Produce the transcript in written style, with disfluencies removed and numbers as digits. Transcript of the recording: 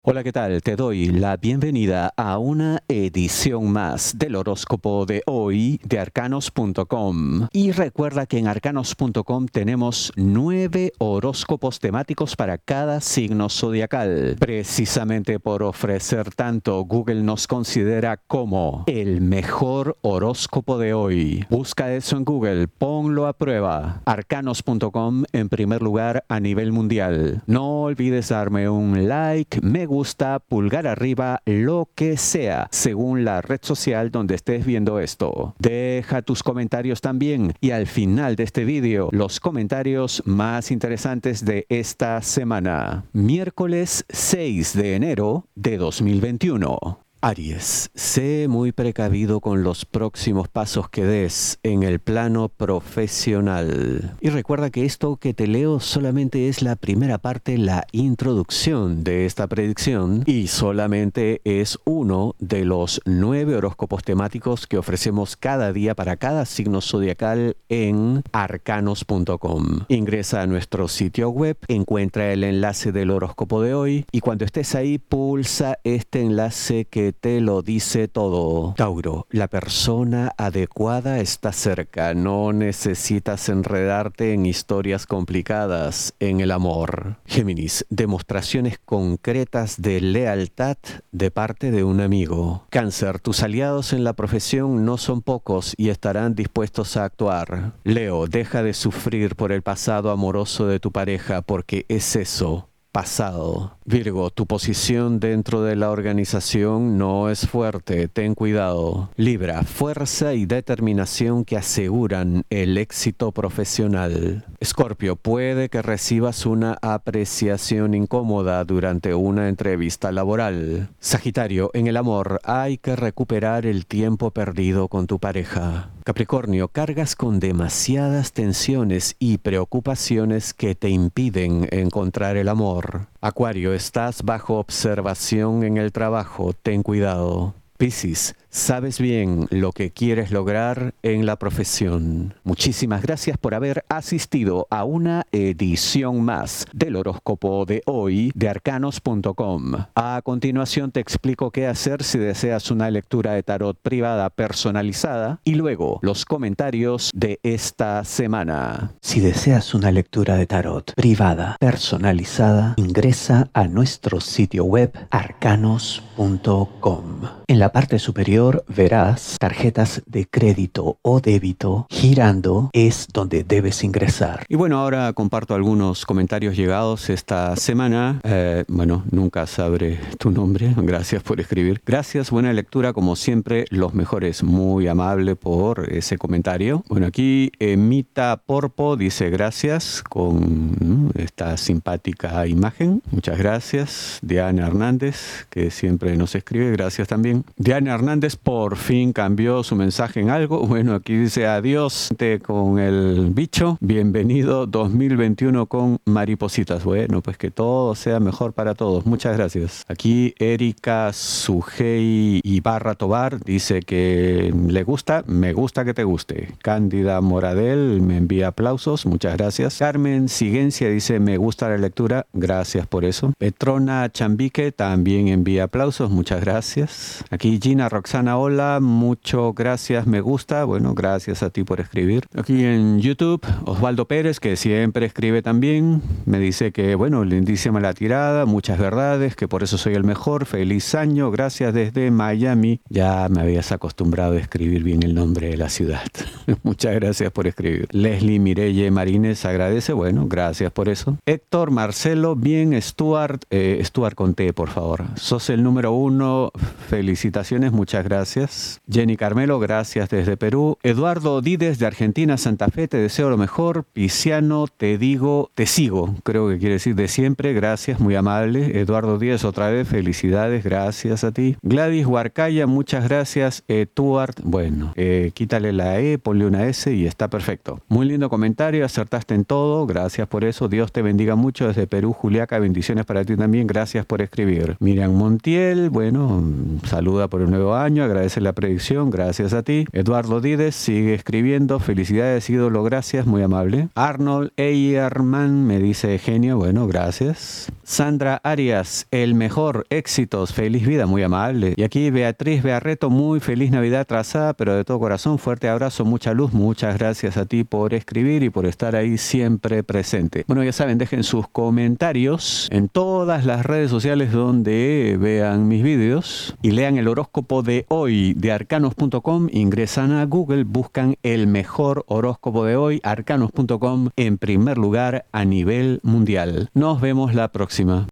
Hola, ¿qué tal? Te doy la bienvenida a una edición más del horóscopo de hoy de arcanos.com. Y recuerda que en arcanos.com tenemos 9 horóscopos temáticos para cada signo zodiacal. Precisamente por ofrecer tanto, Google nos considera como el mejor horóscopo de hoy. Busca eso en Google, ponlo a prueba. Arcanos.com en primer lugar a nivel mundial. No olvides darme un like, me gusta, pulgar arriba, lo que sea, según la red social donde estés viendo esto. Deja tus comentarios también y al final de este vídeo, los comentarios más interesantes de esta semana. Miércoles 6 de enero de 2021. Aries, sé muy precavido con los próximos pasos que des en el plano profesional. Y recuerda que esto que te leo solamente es la primera parte, la introducción de esta predicción, y solamente es uno de los 9 horóscopos temáticos que ofrecemos cada día para cada signo zodiacal en arcanos.com. Ingresa a nuestro sitio web, encuentra el enlace del horóscopo de hoy y cuando estés ahí pulsa este enlace que te lo dice todo. Tauro, la persona adecuada está cerca. No necesitas enredarte en historias complicadas en el amor. Géminis, demostraciones concretas de lealtad de parte de un amigo. Cáncer, tus aliados en la profesión no son pocos y estarán dispuestos a actuar. Leo, deja de sufrir por el pasado amoroso de tu pareja porque es eso. Pasado. Virgo, tu posición dentro de la organización no es fuerte, ten cuidado. Libra, fuerza y determinación que aseguran el éxito profesional. Escorpio, puede que recibas una apreciación incómoda durante una entrevista laboral. Sagitario, en el amor hay que recuperar el tiempo perdido con tu pareja. Capricornio, cargas con demasiadas tensiones y preocupaciones que te impiden encontrar el amor. Acuario, estás bajo observación en el trabajo, ten cuidado. Piscis, sabes bien lo que quieres lograr en la profesión. Muchísimas gracias por haber asistido a una edición más del horóscopo de hoy de arcanos.com. A continuación te explico qué hacer si deseas una lectura de tarot privada personalizada y luego los comentarios de esta semana. Si deseas una lectura de tarot privada personalizada, ingresa a nuestro sitio web arcanos.com. En la parte superior verás tarjetas de crédito o débito girando, es donde debes ingresar. Y bueno, ahora comparto algunos comentarios llegados esta semana. Nunca sabré tu nombre, gracias por escribir. Gracias, buena lectura, como siempre, los mejores, muy amable por ese comentario. Bueno, aquí Mita Porpo dice gracias con esta simpática imagen. Muchas gracias. Diana Hernández, que siempre nos escribe, gracias también. Diana Hernández por fin cambió su mensaje en algo. Bueno, aquí dice adiós con el bicho. Bienvenido 2021 con maripositas. Bueno, pues que todo sea mejor para todos. Muchas gracias. Aquí Erika Sujei Ibarra Tobar dice que le gusta. Me gusta que te guste. Cándida Moradel me envía aplausos. Muchas gracias. Carmen Siguencia dice me gusta la lectura. Gracias por eso. Petrona Chambique también envía aplausos. Muchas gracias. Aquí Gina Roxana, hola, mucho gracias, me gusta. Bueno, gracias a ti por escribir. Aquí en YouTube, Osvaldo Pérez, que siempre escribe también, me dice que, bueno, lindísima la tirada, muchas verdades, que por eso soy el mejor. Feliz año, gracias desde Miami. Ya me habías acostumbrado a escribir bien el nombre de la ciudad. Muchas gracias por escribir. Leslie Mirelle Marínez agradece, bueno, gracias por eso. Héctor Marcelo, bien, Stuart con T, por favor. Sos el número 1, felicitaciones, muchas gracias. Jenny Carmelo, gracias desde Perú. Eduardo Dides de Argentina, Santa Fe, te deseo lo mejor. Pisciano, te digo, te sigo, creo que quiere decir de siempre, gracias, muy amable. Eduardo Díez, otra vez, felicidades, gracias a ti. Gladys Huarcaya, muchas gracias. Tuart, bueno, quítale la E, ponle una S y está perfecto. Muy lindo comentario, acertaste en todo, gracias por eso. Dios te bendiga mucho desde Perú. Juliaca, bendiciones para ti también, gracias por escribir. Miriam Montiel, bueno, saluda por el nuevo año. Genio, agradece la predicción, gracias a ti. Eduardo Dides sigue escribiendo, felicidades ídolo, gracias, muy amable. Arnold Eyerman me dice genio, bueno, gracias. Sandra Arias, el mejor, éxitos, feliz vida, muy amable. Y aquí Beatriz Bearreto, muy feliz Navidad trazada, pero de todo corazón, fuerte abrazo, mucha luz, muchas gracias a ti por escribir y por estar ahí siempre presente. Bueno, ya saben, dejen sus comentarios en todas las redes sociales donde vean mis vídeos y lean el horóscopo de hoy de arcanos.com, ingresan a Google, buscan el mejor horóscopo de hoy, arcanos.com, en primer lugar a nivel mundial. Nos vemos la próxima.